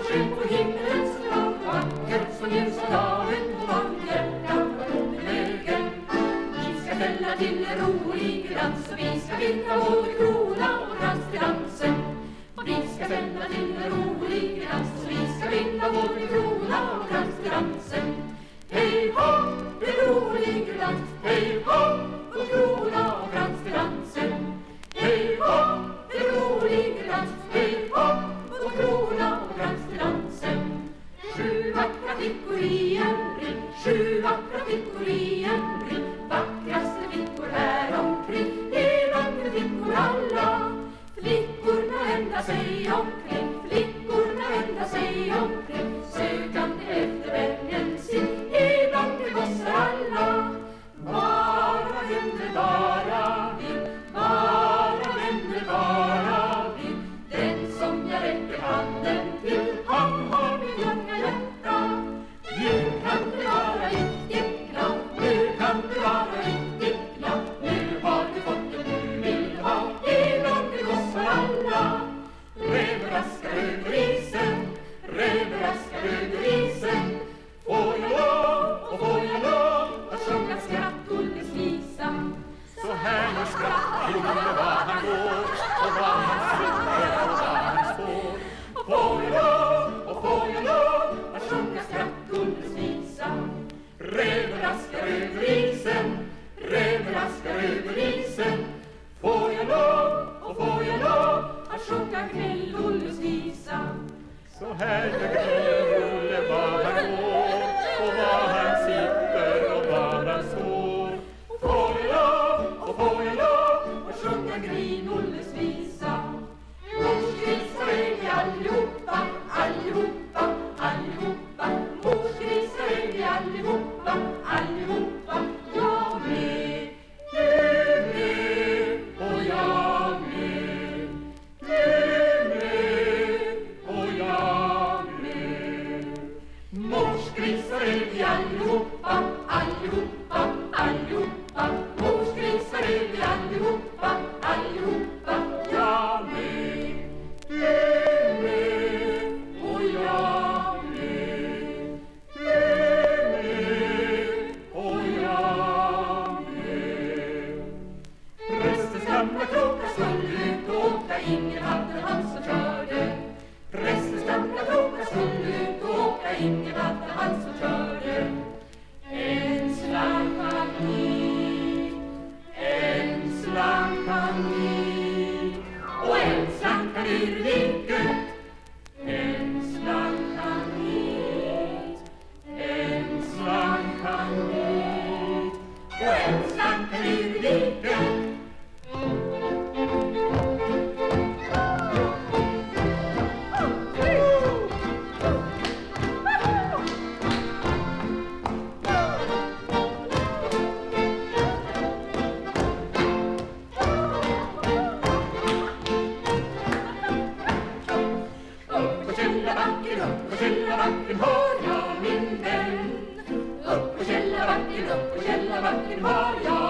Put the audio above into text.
Solsken på himlen så vacker som ljusa dagen på varje hjärta och vägen. Vi ska ställa till en rolig dans och vi ska vinna vår krona och krans till dansen. Vi ska ställa till en rolig dans och vi ska vinna vår krona och krans till dansen. Hej ho, det rolig dans, hej ho, vår krona och krans till dansen. Hej ho, det rolig dans, hej ho, vår krona och krans till dansen. 7 vackra flickor i en ring, 7 vackra flickor i en ring. Vackraste flickor här omkring, levande flickor alla. Flickorna vända sig omkring, flickorna vända sig omkring. Sökande efter vännen sin, levande gossar alla. Bara vänner, bara vill, bara vänner, bara vill. Den som jag räcker handen till, han har mitt långa hjärta. Nu kan det vara riktigt glad, nu kan det vara riktigt glad. Nu har du fått det du vill ha, levande gossar alla. Rävraskar över isen, rävraskar över isen. Får jag lov och får jag lov att sjunga skratt-Olles visa. Så här nu skrattar Olle var han går och var han sitter och var han står. Och får jag lov och får jag lov att sjunga skratt-Olles visa. Rävraskar över isen, rävraskar över isen. Får jag lov och får jag lov att sjunga gnäll-Olles visa. Så här nu Olle var han går och var han sitter och var han står. Och får jag lov och får jag lov att sjunga grin-Olles visa. Morsgrisar är vi allihopa, allihopa, allihopa. Morsgrisar är vi allihopa, allihopa. Jag med, du med och jag med. Du med och jag med. Morsgrisar är vi allihopa, allihopa, allihopa. Morsgrisar är vi allihopa, allihopa. Jag med, du med och jag med. Du med och jag med. Prästens gamla kråka skulle ut och åka, ingen hade han som körde. Prästens gamla kråka skulle ut och åka, ingen hade han som körde. En slank han hit, en slank han hit, och en slank han ur diket. En slank han hit, en slank han hit, och en slank han ur diket. Upp på Källarbacken har jag min vän. Upp på Källarbacken har jag